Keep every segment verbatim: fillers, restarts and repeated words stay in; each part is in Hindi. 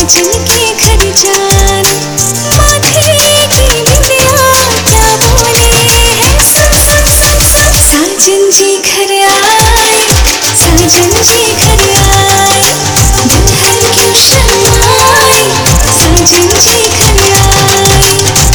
साजन के घर जान माथे की बिंदिया क्या बोले है सुन सुन सुन सुन साजन जी घर आए साजन जी घर आए दुल्हन क्यों शर्माए साजन जी घर आए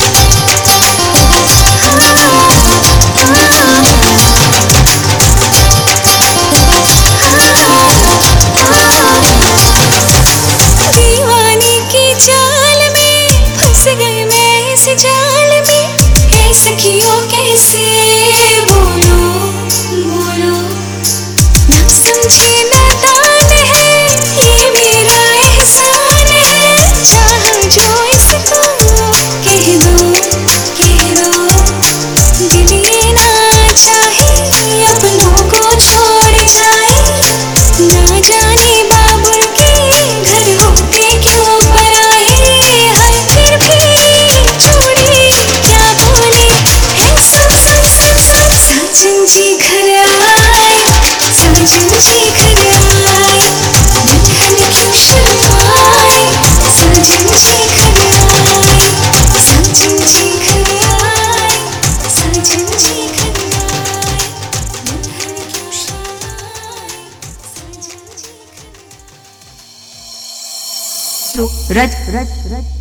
दीवाने की चाल में फंस गए मैं इस जाल में है सखियों कैसे बोलो बोलो ना समझे नादान है ये मेरा एहसान है चाह जो इसको कह दो कह दो दिल ये ना चाहे अपनों को छोड़ जाए ना जाने बाबुल के घर होते क्यों पराए हाय फिर भी छोड़े क्या बोले है सुन सुन सुन सुन साजन जी घर आए साजन जी घर आए दुल्हन क्यों शर्माए साजन जी घर आए साजन जी घर आए साजन जी घर आए दुल्हन क्यों शर्माए साजन जी घर आए सूरज रज रज